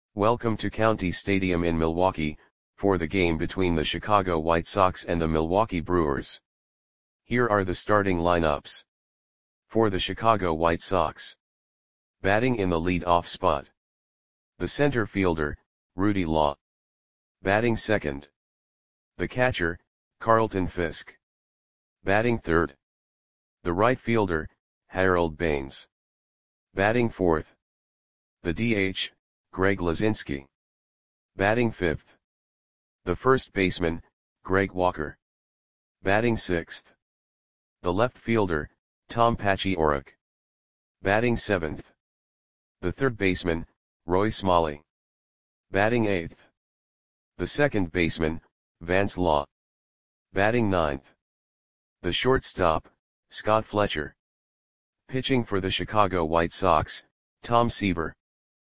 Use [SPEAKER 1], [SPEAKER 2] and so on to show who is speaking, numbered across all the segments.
[SPEAKER 1] Welcome to County Stadium in Milwaukee, for the game between the Chicago White Sox and the Milwaukee Brewers. Here are the starting lineups. For the Chicago White Sox. Batting in the lead-off spot. The center fielder, Rudy Law. Batting second. The catcher, Carlton Fisk. Batting third. The right fielder, Harold Baines. Batting fourth. The DH, Greg Luzinski. Batting fifth. The first baseman, Greg Walker. Batting sixth. The left fielder, Tom Paciorek. Batting seventh. The third baseman, Roy Smalley. Batting eighth. The second baseman, Vance Law. Batting ninth. The shortstop, Scott Fletcher. Pitching for the Chicago White Sox, Tom Seaver.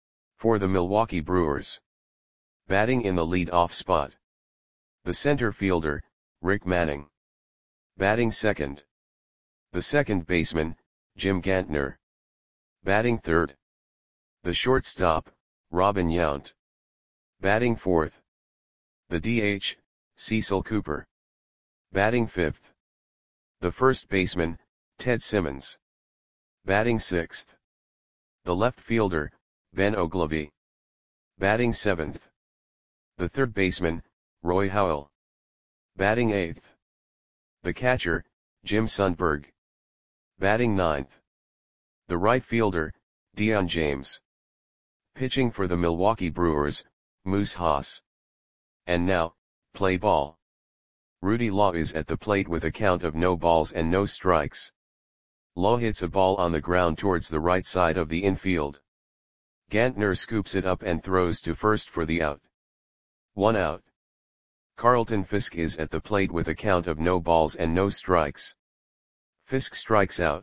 [SPEAKER 1] For the Milwaukee Brewers. Batting in the lead-off spot. The center fielder, Rick Manning. Batting second. The second baseman, Jim Gantner. Batting third. The shortstop, Robin Yount. Batting fourth. The DH, Cecil Cooper. Batting fifth. The first baseman, Ted Simmons. Batting sixth. The left fielder, Ben Oglivie. Batting seventh. The third baseman, Roy Howell. Batting eighth. The catcher, Jim Sundberg. Batting ninth. The right fielder, Dion James. Pitching for the Milwaukee Brewers, Moose Haas. And now, play ball. Rudy Law is at the plate with a count of no balls and no strikes. Law hits a ball on the ground towards the right side of the infield. Gantner scoops it up and throws to first for the out. 1 out. Carlton Fisk is at the plate with a count of no balls and no strikes. Fisk strikes out.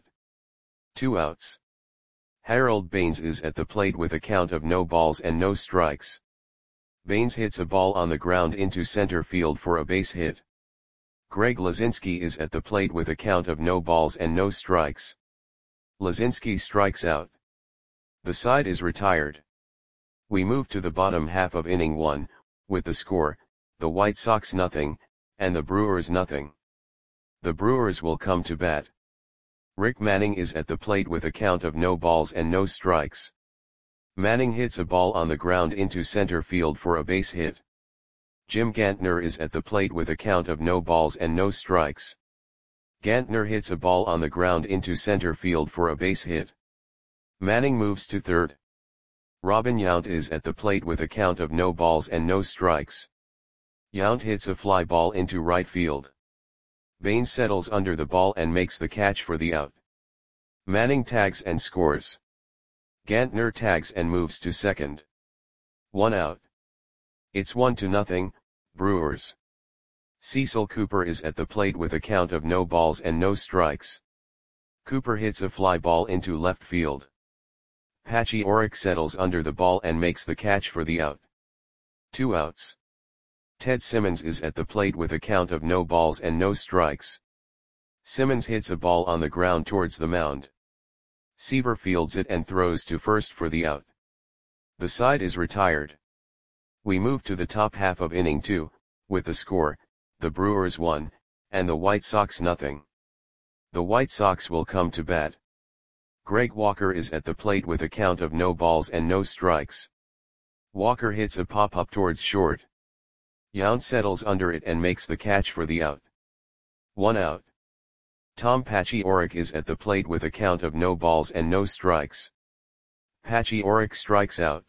[SPEAKER 1] 2 outs. Harold Baines is at the plate with a count of no balls and no strikes. Baines hits a ball on the ground into center field for a base hit. Greg Luzinski is at the plate with a count of no balls and no strikes. Luzinski strikes out. The side is retired. We move to the bottom half of inning 1, with the score, the White Sox 0, and the Brewers 0. The Brewers will come to bat. Rick Manning is at the plate with a count of no balls and no strikes. Manning hits a ball on the ground into center field for a base hit. Jim Gantner is at the plate with a count of no balls and no strikes. Gantner hits a ball on the ground into center field for a base hit. Manning moves to third. Robin Yount is at the plate with a count of no balls and no strikes. Yount hits a fly ball into right field. Baines settles under the ball and makes the catch for the out. Manning tags and scores. Gantner tags and moves to second. 1 out. It's 1-0, Brewers. Cecil Cooper is at the plate with a count of no balls and no strikes. Cooper hits a fly ball into left field. Paciorek settles under the ball and makes the catch for the out. 2 outs. Ted Simmons is at the plate with a count of no balls and no strikes. Simmons hits a ball on the ground towards the mound. Seaver fields it and throws to first for the out. The side is retired. We move to the top half of inning 2, with the score, the Brewers 1, and the White Sox 0. The White Sox will come to bat. Greg Walker is at the plate with a count of no balls and no strikes. Walker hits a pop-up towards short. Yount settles under it and makes the catch for the out. 1 out. Tom Paciorek is at the plate with a count of no balls and no strikes. Paciorek strikes out.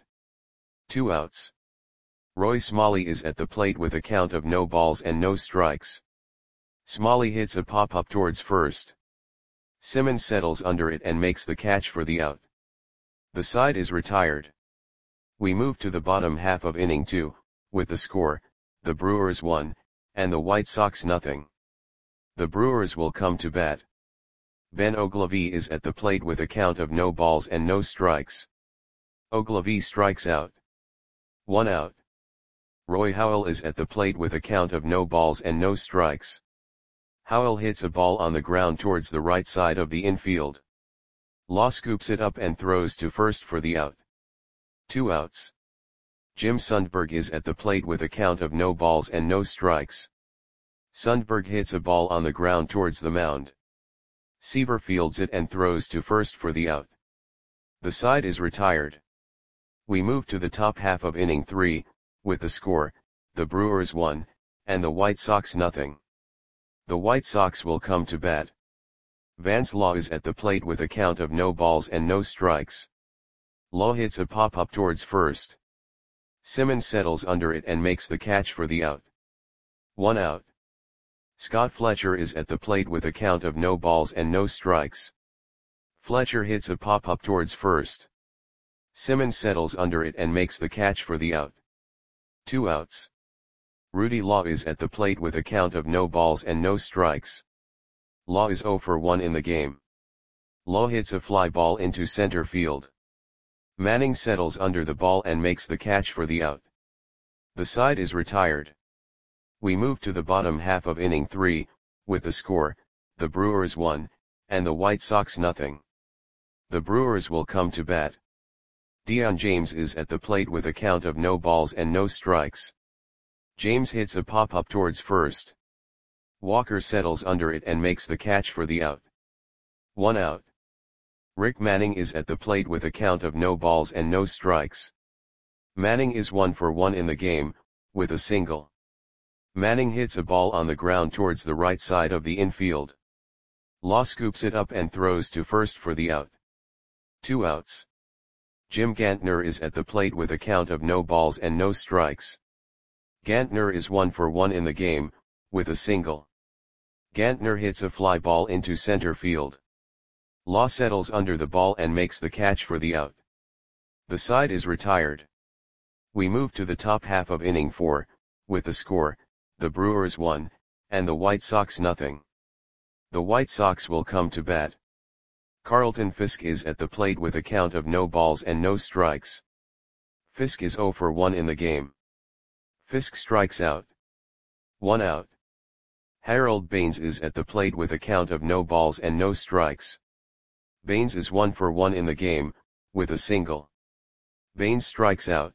[SPEAKER 1] 2 outs. Roy Smalley is at the plate with a count of no balls and no strikes. Smalley hits a pop-up towards first. Simmons settles under it and makes the catch for the out. The side is retired. We move to the bottom half of inning 2, with the score, the Brewers 1, and the White Sox 0. The Brewers will come to bat. Ben Oglivie is at the plate with a count of no balls and no strikes. Oglivie strikes out. 1 out. Roy Howell is at the plate with a count of no balls and no strikes. Howell hits a ball on the ground towards the right side of the infield. Law scoops it up and throws to first for the out. 2 outs. Jim Sundberg is at the plate with a count of no balls and no strikes. Sundberg hits a ball on the ground towards the mound. Seaver fields it and throws to first for the out. The side is retired. We move to the top half of inning 3, with the score, the Brewers 1, and the White Sox nothing. The White Sox will come to bat. Vance Law is at the plate with a count of no balls and no strikes. Law hits a pop-up towards first. Simmons settles under it and makes the catch for the out. 1 out. Scott Fletcher is at the plate with a count of no balls and no strikes. Fletcher hits a pop-up towards first. Simmons settles under it and makes the catch for the out. 2 outs. Rudy Law is at the plate with a count of no balls and no strikes. Law is 0 for 1 in the game. Law hits a fly ball into center field. Manning settles under the ball and makes the catch for the out. The side is retired. We move to the bottom half of inning 3, with the score, the Brewers 1, and the White Sox nothing. The Brewers will come to bat. Dion James is at the plate with a count of no balls and no strikes. James hits a pop-up towards first. Walker settles under it and makes the catch for the out. 1 out. Rick Manning is at the plate with a count of no balls and no strikes. Manning is 1 for 1 in the game, with a single. Manning hits a ball on the ground towards the right side of the infield. Law scoops it up and throws to first for the out. 2 outs. Jim Gantner is at the plate with a count of no balls and no strikes. Gantner is 1 for 1 in the game, with a single. Gantner hits a fly ball into center field. Law settles under the ball and makes the catch for the out. The side is retired. We move to the top half of inning 4, with the score, the Brewers 1, and the White Sox nothing. The White Sox will come to bat. Carlton Fisk is at the plate with a count of no balls and no strikes. Fisk is 0 for 1 in the game. Fisk strikes out. 1 out. Harold Baines is at the plate with a count of no balls and no strikes. Baines is 1 for 1 in the game, with a single. Baines strikes out.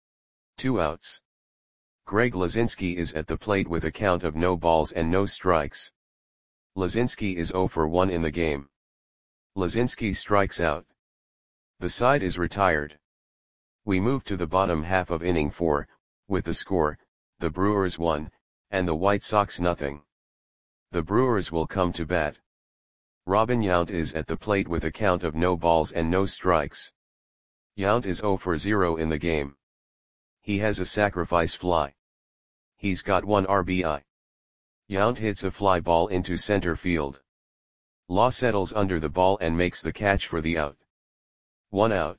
[SPEAKER 1] 2 outs. Greg Lazinski is at the plate with a count of no balls and no strikes. Lazinski is 0 for 1 in the game. Lazinski strikes out. The side is retired. We move to the bottom half of inning 4, with the score, the Brewers 1, and the White Sox nothing. The Brewers will come to bat. Robin Yount is at the plate with a count of no balls and no strikes. Yount is 0 for 0 in the game. He has a sacrifice fly. He's got 1 RBI. Yount hits a fly ball into center field. Law settles under the ball and makes the catch for the out. 1 out.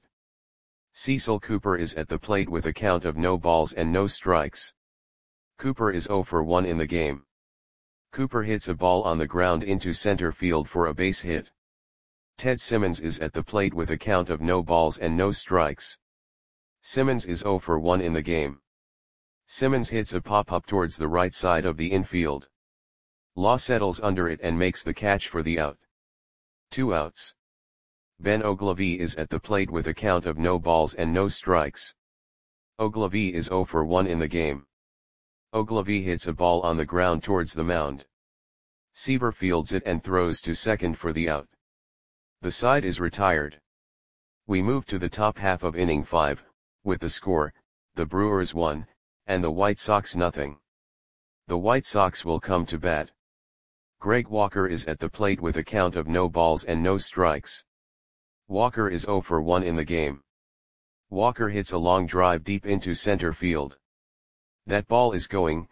[SPEAKER 1] Cecil Cooper is at the plate with a count of no balls and no strikes. Cooper is 0 for 1 in the game. Cooper hits a ball on the ground into center field for a base hit. Ted Simmons is at the plate with a count of no balls and no strikes. Simmons is 0 for 1 in the game. Simmons hits a pop-up towards the right side of the infield. Law settles under it and makes the catch for the out. 2 outs. Ben Ogilvie is at the plate with a count of no balls and no strikes. Ogilvie is 0 for 1 in the game. Ogilvie hits a ball on the ground towards the mound. Seaver fields it and throws to second for the out. The side is retired. We move to the top half of inning 5, with the score, the Brewers 1, and the White Sox nothing. The White Sox will come to bat. Greg Walker is at the plate with a count of no balls and no strikes. Walker is 0 for 1 in the game. Walker hits a long drive deep into center field. That ball is going,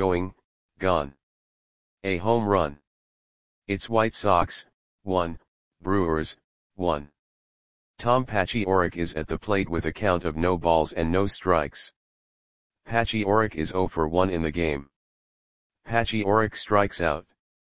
[SPEAKER 1] gone. A home run. It's White Sox, 1, Brewers, 1. Tom Paciorek is at the plate with a count of no balls and no strikes. Paciorek is 0 for 1 in the game. Paciorek strikes out.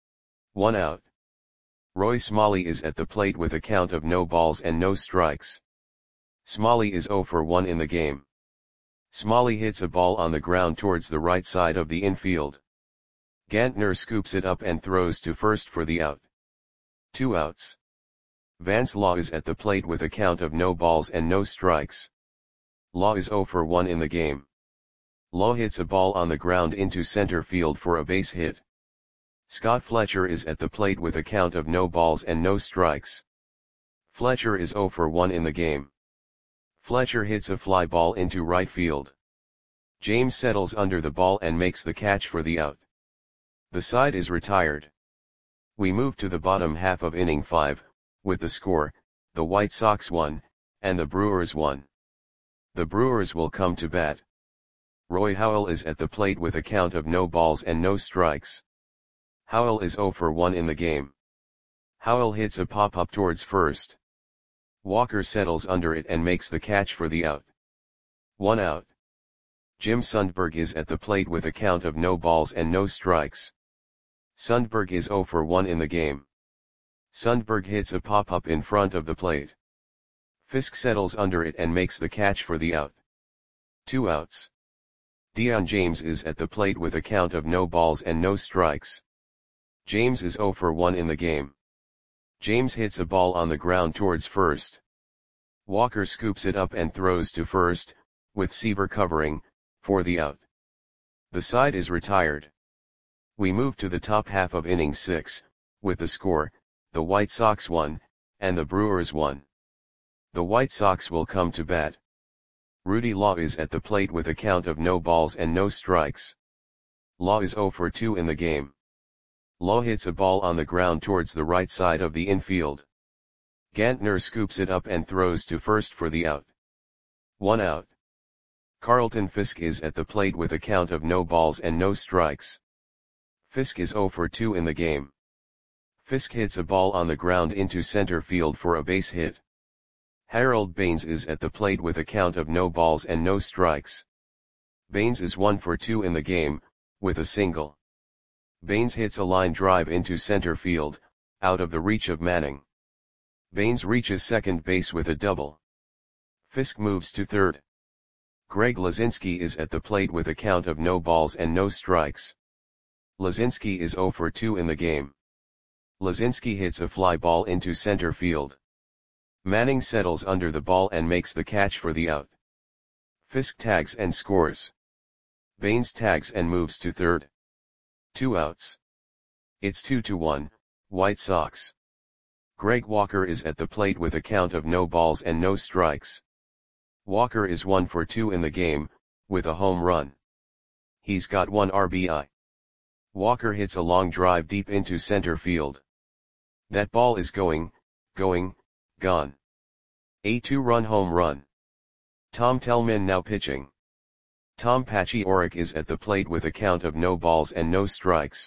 [SPEAKER 1] 1 out. Roy Smalley is at the plate with a count of no balls and no strikes. Smalley is 0 for 1 in the game. Smalley hits a ball on the ground towards the right side of the infield. Gantner scoops it up and throws to first for the out. 2 outs. Vance Law is at the plate with a count of no balls and no strikes. Law is 0 for 1 in the game. Law hits a ball on the ground into center field for a base hit. Scott Fletcher is at the plate with a count of no balls and no strikes. Fletcher is 0 for 1 in the game. Fletcher hits a fly ball into right field. James settles under the ball and makes the catch for the out. The side is retired. We move to the bottom half of inning 5, with the score, the White Sox 1, and the Brewers 1. The Brewers will come to bat. Roy Howell is at the plate with a count of no balls and no strikes. Howell is 0 for 1 in the game. Howell hits a pop-up towards first. Walker settles under it and makes the catch for the out. 1 out. Jim Sundberg is at the plate with a count of no balls and no strikes. Sundberg is 0 for 1 in the game. Sundberg hits a pop-up in front of the plate. Fisk settles under it and makes the catch for the out. 2 outs. Dion James is at the plate with a count of no balls and no strikes. James is 0 for 1 in the game. James hits a ball on the ground towards first. Walker scoops it up and throws to first, with Seaver covering, for the out. The side is retired. We move to the top half of inning 6, with the score, the White Sox 1, and the Brewers 1. The White Sox will come to bat. Rudy Law is at the plate with a count of no balls and no strikes. Law is 0 for 2 in the game. Law hits a ball on the ground towards the right side of the infield. Gantner scoops it up and throws to first for the out. 1 out. Carlton Fisk is at the plate with a count of no balls and no strikes. Fisk is 0 for 2 in the game. Fisk hits a ball on the ground into center field for a base hit. Harold Baines is at the plate with a count of no balls and no strikes. Baines is 1 for 2 in the game, with a single. Baines hits a line drive into center field, out of the reach of Manning. Baines reaches second base with a double. Fisk moves to third. Greg Lazinski is at the plate with a count of no balls and no strikes. Lazinski is 0 for 2 in the game. Lazinski hits a fly ball into center field. Manning settles under the ball and makes the catch for the out. Fisk tags and scores. Baines tags and moves to third. 2 outs. It's 2-1, White Sox. Greg Walker is at the plate with a count of no balls and no strikes. Walker is 1 for 2 in the game, with a home run. He's got 1 RBI. Walker hits a long drive deep into center field. That ball is going, gone. A 2-run home run. Tom Tellman now pitching. Tom Paciorek is at the plate with a count of no balls and no strikes.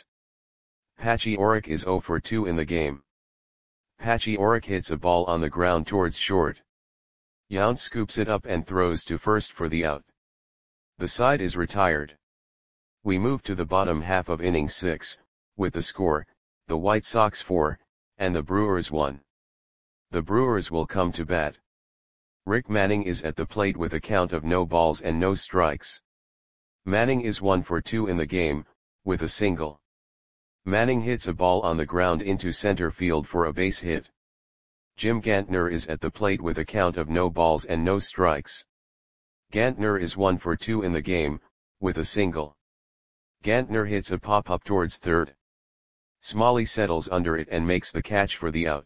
[SPEAKER 1] Paciorek is 0 for 2 in the game. Paciorek hits a ball on the ground towards short. Yount scoops it up and throws to first for the out. The side is retired. We move to the bottom half of inning 6, with the score, the White Sox 4, and the Brewers 1. The Brewers will come to bat. Rick Manning is at the plate with a count of no balls and no strikes. Manning is 1 for 2 in the game, with a single. Manning hits a ball on the ground into center field for a base hit. Jim Gantner is at the plate with a count of no balls and no strikes. Gantner is 1 for 2 in the game, with a single. Gantner hits a pop-up towards third. Smalley settles under it and makes the catch for the out.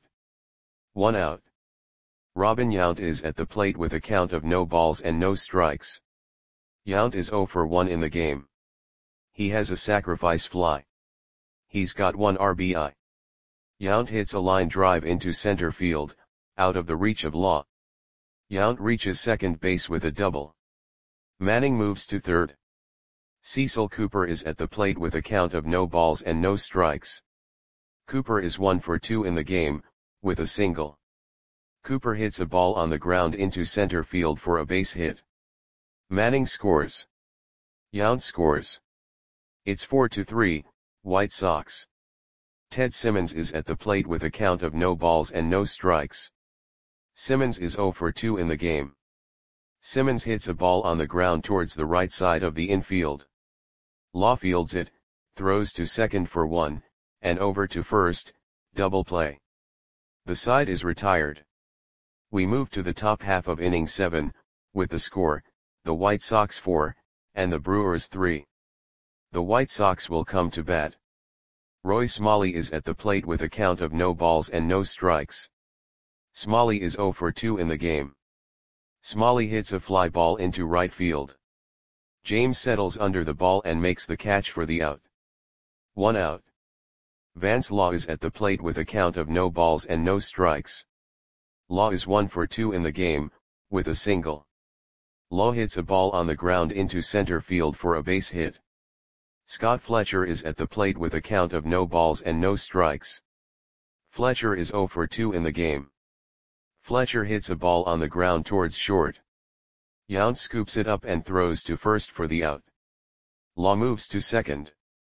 [SPEAKER 1] 1 out. Robin Yount is at the plate with a count of no balls and no strikes. Yount is 0 for 1 in the game. He has a sacrifice fly. He's got 1 RBI. Yount hits a line drive into center field, out of the reach of Law. Yount reaches second base with a double. Manning moves to third. Cecil Cooper is at the plate with a count of no balls and no strikes. Cooper is 1 for 2 in the game, with a single. Cooper hits a ball on the ground into center field for a base hit. Manning scores. Yount scores. It's 4-3, White Sox. Ted Simmons is at the plate with a count of no balls and no strikes. Simmons is 0 for 2 in the game. Simmons hits a ball on the ground towards the right side of the infield. Law fields it, throws to second for 1, and over to first, double play. The side is retired. We move to the top half of inning 7, with the score, the White Sox 4, and the Brewers 3. The White Sox will come to bat. Roy Smalley is at the plate with a count of no balls and no strikes. Smalley is 0 for 2 in the game. Smalley hits a fly ball into right field. James settles under the ball and makes the catch for the out. 1 out. Vance Law is at the plate with a count of no balls and no strikes. Law is 1 for 2 in the game, with a single. Law hits a ball on the ground into center field for a base hit. Scott Fletcher is at the plate with a count of no balls and no strikes. Fletcher is 0 for 2 in the game. Fletcher hits a ball on the ground towards short. Yount scoops it up and throws to first for the out. Law moves to second.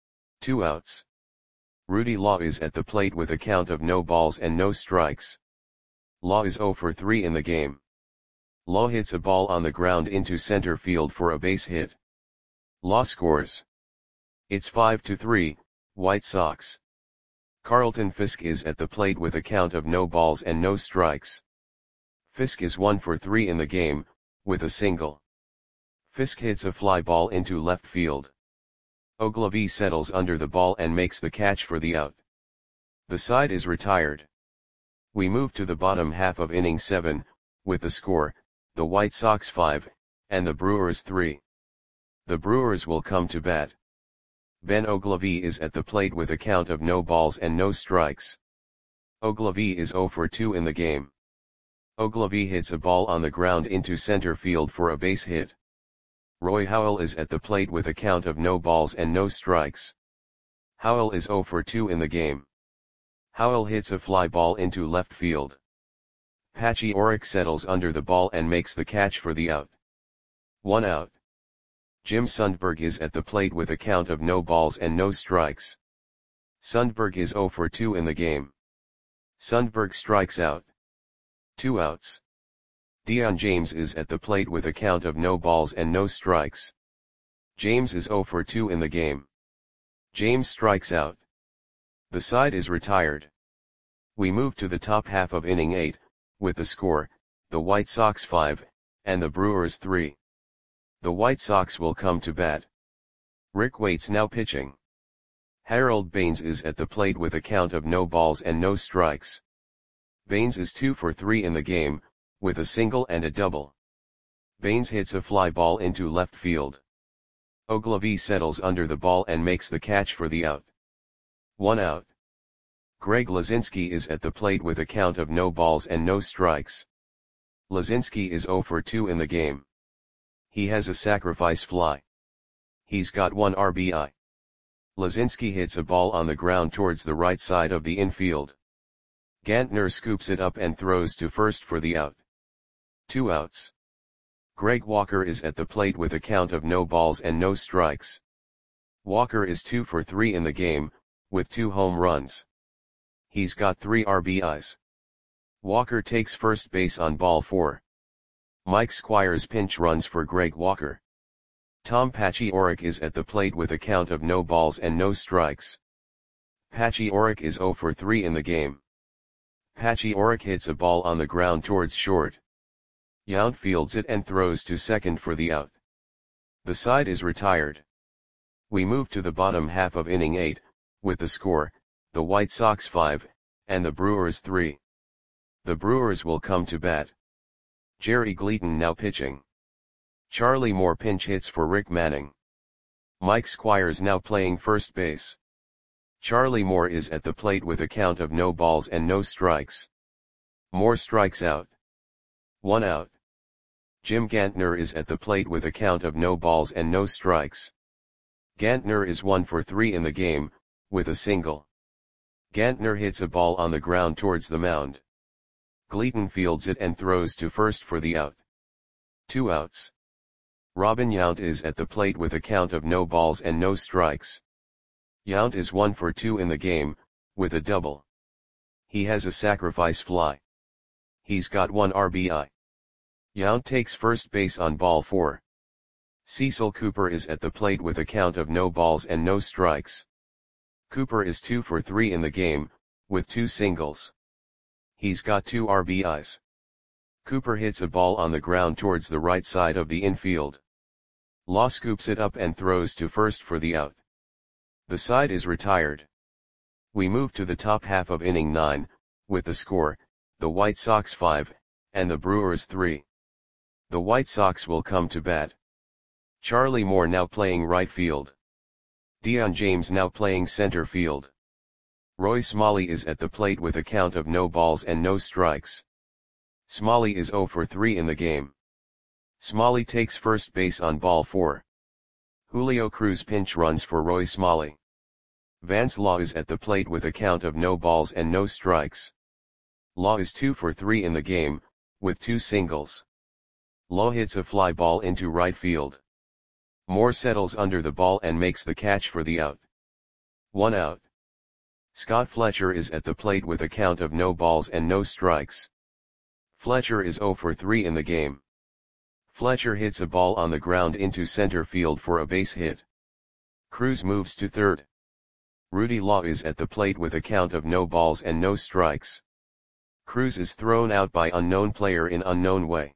[SPEAKER 1] 2 outs. Rudy Law is at the plate with a count of no balls and no strikes. Law is 0 for 3 in the game. Law hits a ball on the ground into center field for a base hit. Law scores. It's 5-3, White Sox. Carlton Fisk is at the plate with a count of no balls and no strikes. Fisk is 1 for 3 in the game, with a single. Fisk hits a fly ball into left field. Ogilvie settles under the ball and makes the catch for the out. The side is retired. We move to the bottom half of inning 7, with the score, the White Sox 5, and the Brewers 3. The Brewers will come to bat. Ben Ogilvie is at the plate with a count of no balls and no strikes. Ogilvie is 0 for 2 in the game. Ogilvie hits a ball on the ground into center field for a base hit. Roy Howell is at the plate with a count of no balls and no strikes. Howell is 0 for 2 in the game. Howell hits a fly ball into left field. Patchy Orrick settles under the ball and makes the catch for the out. 1 out. Jim Sundberg is at the plate with a count of no balls and no strikes. Sundberg is 0 for 2 in the game. Sundberg strikes out. 2 outs. Dion James is at the plate with a count of no balls and no strikes. James is 0 for 2 in the game. James strikes out. The side is retired. We move to the top half of inning 8, with the score, the White Sox 5, and the Brewers 3. The White Sox will come to bat. Rick Waite's now pitching. Harold Baines is at the plate with a count of no balls and no strikes. Baines is 2 for 3 in the game, with a single and a double. Baines hits a fly ball into left field. Ogilvie settles under the ball and makes the catch for the out. 1 out. Greg Lazinski is at the plate with a count of no balls and no strikes. Lazinski is 0 for 2 in the game. He has a sacrifice fly. He's got 1 RBI. Lazinski hits a ball on the ground towards the right side of the infield. Gantner scoops it up and throws to first for the out. 2 outs. Greg Walker is at the plate with a count of no balls and no strikes. Walker is 2 for 3 in the game, with 2 home runs. He's got 3 RBIs. Walker takes first base on ball 4. Mike Squires pinch runs for Greg Walker. Tom Patchy Orrick is at the plate with a count of no balls and no strikes. Patchy Orrick is 0 for 3 in the game. Patchy Orrick hits a ball on the ground towards short. Yount fields it and throws to second for the out. The side is retired. We move to the bottom half of inning 8, with the score, the White Sox 5, and the Brewers 3. The Brewers will come to bat. Jerry Gleaton now pitching. Charlie Moore pinch hits for Rick Manning. Mike Squires now playing first base. Charlie Moore is at the plate with a count of no balls and no strikes. Moore strikes out. 1 out. Jim Gantner is at the plate with a count of no balls and no strikes. Gantner is 1 for 3 in the game, with a single. Gantner hits a ball on the ground towards the mound. Gleaton fields it and throws to first for the out. 2 outs. Robin Yount is at the plate with a count of no balls and no strikes. Yount is 1 for 2 in the game, with a double. He has a sacrifice fly. He's got 1 RBI. Yount takes first base on ball 4. Cecil Cooper is at the plate with a count of no balls and no strikes. Cooper is 2 for 3 in the game, with 2 singles. He's got 2 RBIs. Cooper hits a ball on the ground towards the right side of the infield. Law scoops it up and throws to first for the out. The side is retired. We move to the top half of inning 9, with the score, the White Sox 5, and the Brewers 3. The White Sox will come to bat. Charlie Moore now playing right field. Dion James now playing center field. Roy Smalley is at the plate with a count of no balls and no strikes. Smalley is 0 for 3 in the game. Smalley takes first base on ball 4. Julio Cruz pinch runs for Roy Smalley. Vance Law is at the plate with a count of no balls and no strikes. Law is 2 for 3 in the game, with 2 singles. Law hits a fly ball into right field. Moore settles under the ball and makes the catch for the out. 1 out. Scott Fletcher is at the plate with a count of no balls and no strikes. Fletcher is 0 for 3 in the game. Fletcher hits a ball on the ground into center field for a base hit. Cruz moves to third. Rudy Law is at the plate with a count of no balls and no strikes. Cruz is thrown out by unknown player in unknown way.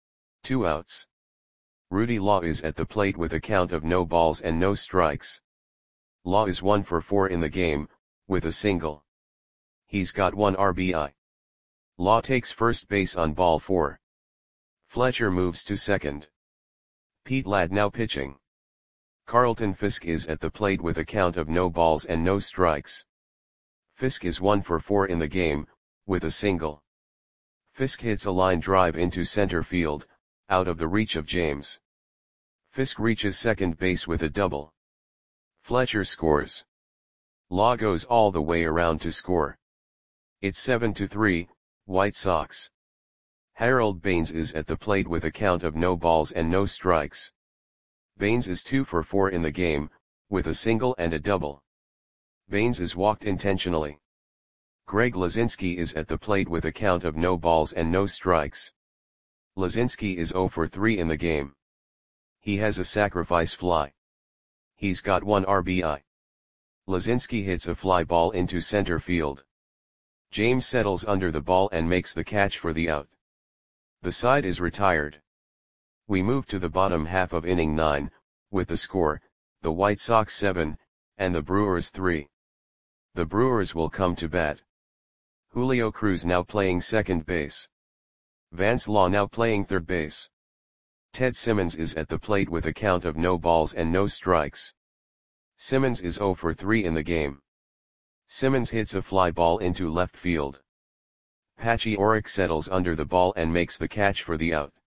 [SPEAKER 1] 2 outs. Rudy Law is at the plate with a count of no balls and no strikes. Law is 1 for 4 in the game, with a single. He's got 1 RBI. Law takes first base on ball 4. Fletcher moves to second. Pete Ladd now pitching. Carlton Fisk is at the plate with a count of no balls and no strikes. Fisk is 1 for 4 in the game, with a single. Fisk hits a line drive into center field, out of the reach of James. Fisk reaches second base with a double. Fletcher scores. Law goes all the way around to score. It's 7-3, White Sox. Harold Baines is at the plate with a count of no balls and no strikes. Baines is 2 for 4 in the game, with a single and a double. Baines is walked intentionally. Greg Lazinski is at the plate with a count of no balls and no strikes. Lazinski is 0 for 3 in the game. He has a sacrifice fly. He's got 1 RBI. Lazinski hits a fly ball into center field. James settles under the ball and makes the catch for the out. The side is retired. We move to the bottom half of inning 9, with the score, the White Sox 7, and the Brewers 3. The Brewers will come to bat. Julio Cruz now playing second base. Vance Law now playing third base. Ted Simmons is at the plate with a count of no balls and no strikes. Simmons is 0 for 3 in the game. Simmons hits a fly ball into left field. Patchy Oric settles under the ball and makes the catch for the out.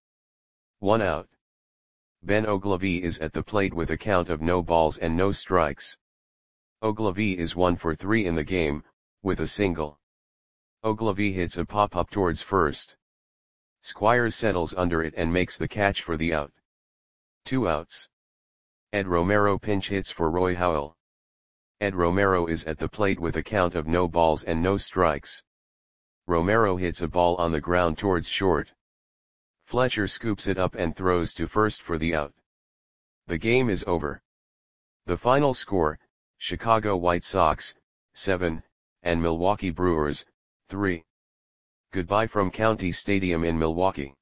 [SPEAKER 1] 1 out. Ben Ogilvie is at the plate with a count of no balls and no strikes. Ogilvie is 1 for 3 in the game, with a single. Ogilvie hits a pop-up towards first. Squires settles under it and makes the catch for the out. 2 outs. Ed Romero pinch hits for Roy Howell. Ed Romero is at the plate with a count of no balls and no strikes. Romero hits a ball on the ground towards short. Fletcher scoops it up and throws to first for the out. The game is over. The final score, Chicago White Sox, 7, and Milwaukee Brewers, 3. Goodbye from County Stadium in Milwaukee.